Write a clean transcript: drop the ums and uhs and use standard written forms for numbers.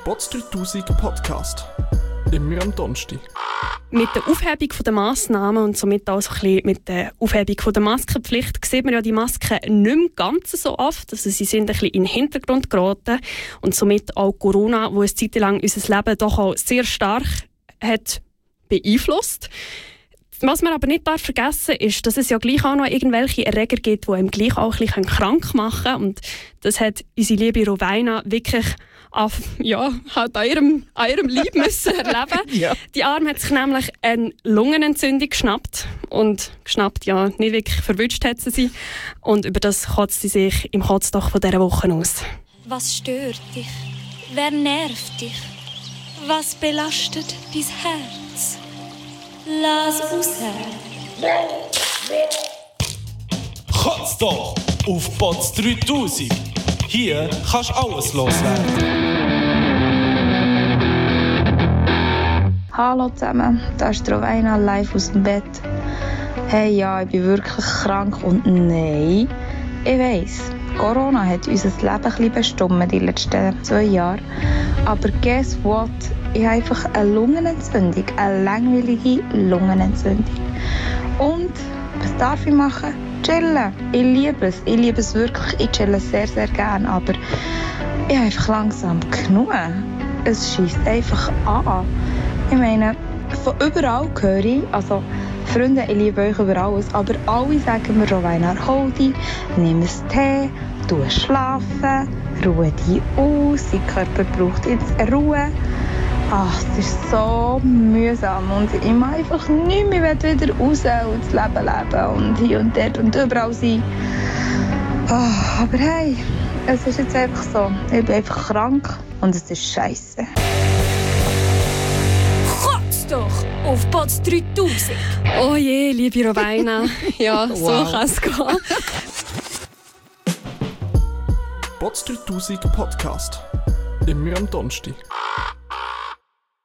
Bots 3000 Podcast. Immer am Donnerstag. Mit der Aufhebung der Massnahmen und somit auch so ein bisschen mit der Aufhebung der Maskenpflicht sieht man ja die Masken nicht mehr ganz so oft. Also sie sind ein bisschen in den Hintergrund geraten und somit auch Corona, wo eine Zeit lang unser Leben doch auch sehr stark hat beeinflusst. Was man aber nicht vergessen darf, ist, dass es ja gleich auch noch irgendwelche Erreger gibt, die einem gleich auch ein bisschen krank machen können. Und das hat unsere liebe Roweina wirklich halt an ihrem Leib müssen erleben. Ja. Die Arme hat sich nämlich eine Lungenentzündung geschnappt. Und geschnappt, ja, nicht wirklich verwünscht hat sie. Und über das kotzt sie sich im Kotzdoch von dieser Woche aus. Was stört dich? Wer nervt dich? Was belastet dein Herz? Lass raus. Kotz doch auf Bots 3000. Hier kannst du alles loswerden. Hallo zusammen, da ist Roweina live aus dem Bett. Hey, ja, ich bin wirklich krank und nein, ich weiss, Corona hat unser Leben ein bisschen bestimmt die letzten 2 Jahre. Aber guess what? Ich habe einfach eine Lungenentzündung, eine langweilige Lungenentzündung. Und was darf ich machen? Chillen. Ich liebe es wirklich. Ich chille sehr, sehr gerne. Aber ich habe einfach langsam genug. Es scheisst einfach an. Ich meine, von überall höre ich, also Freunde, ich liebe euch über alles, aber alle sagen mir, Roweina, hol dich, nimm einen Tee, tu schlafen, ruhe dich aus, dein Körper braucht jetzt Ruhe. Ach, es ist so mühsam und ich mache einfach nichts mehr, ich will wieder raus und das Leben leben und hier und dort und überall sein. Oh, aber hey, es ist jetzt einfach so, ich bin einfach krank und es ist scheisse. Kotz doch auf Bots 3000. Oh je, liebe Roweina. Ja, wow. So kann es gehen. Bots 3000 Podcast. Immer am Donnerstag.